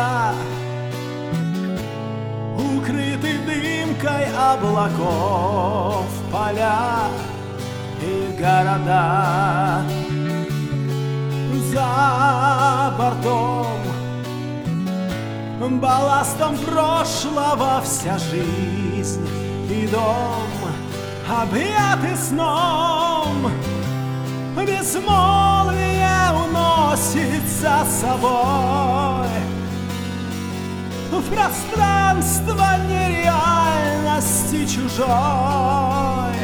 леса, укрыты дымкой облаков, поля и города. За бортом, балластом прошлого вся жизнь и дом, объяты сном, безмолвие уносит за собой в пространство нереальности чужой.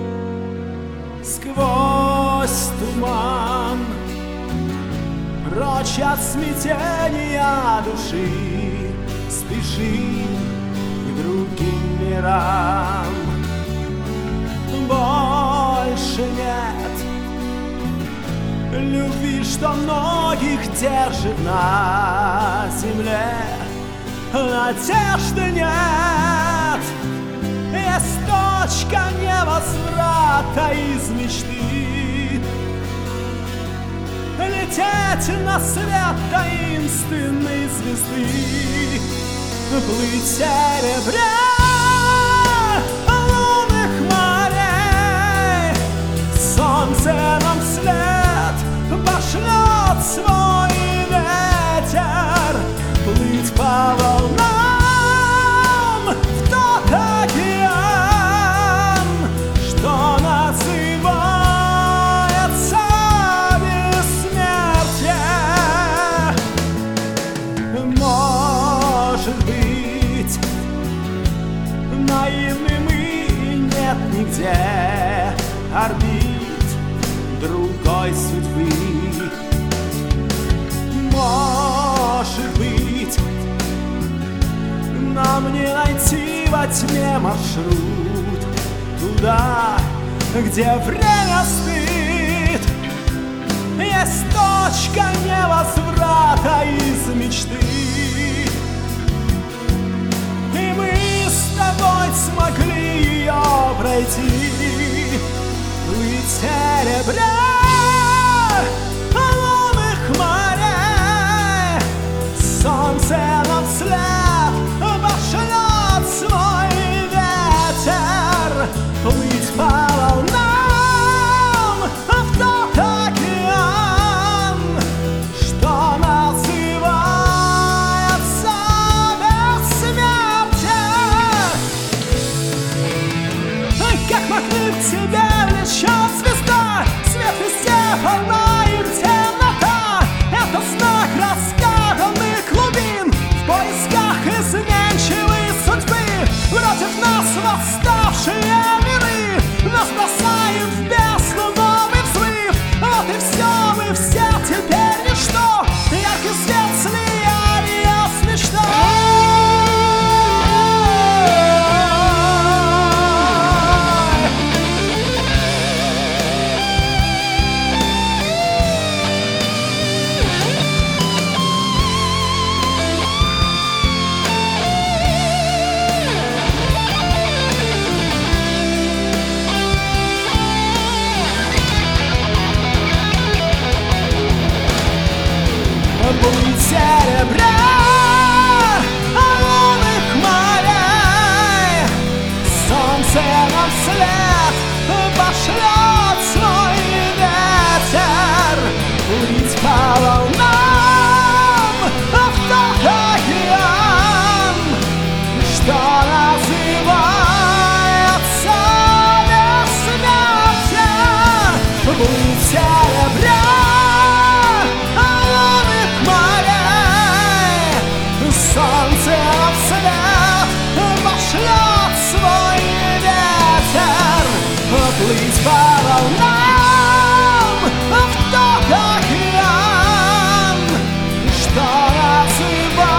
Сквозь туман, прочь от смятения души, спешим к другим мирам. Больше нет любви, что многих держит на земле. Надежды нет, есть точка невозврата из мечты. Лететь на свет таинственной звезды, плыть серебря лунных морей. Солнце нам вслед пошлет свой ветер, плыть по волнам в тот океан, что называется бессмертие. Может быть, наивны мы, нет нигде орбит другой судьбы. Может быть, нам не найти во тьме маршрут туда, где время стыд. Есть точка невозврата из мечты, и мы с тобой смогли ее пройти. Плыть серебря лунных морей, солнце нам вслед пошлет свой ветер, плыть по волнам в тот океан, что называется бессмертие. Как могли к тебе влечет звезда, свет везде, волна и темнота. Это знак разгаданных глубин в поисках изменчивой судьбы. Против нас восставшие миры, нас бросают в бездну новый взрыв. Вот и все, мы все теперь ничто, яркий свет слияния с мечтой. Плыть серебря лунных морей, солнце нам вслед пошлет свой ветер, плыть по волнам в тот океан, что называется бессмертие. Плыть серебря солнце вслед пошлет свой ветер, плыть по волнам в тот океан, что называется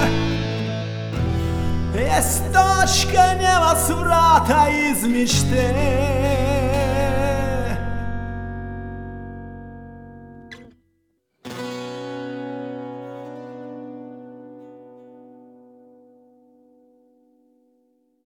бессмертие. Есть точка невозврата из мечты.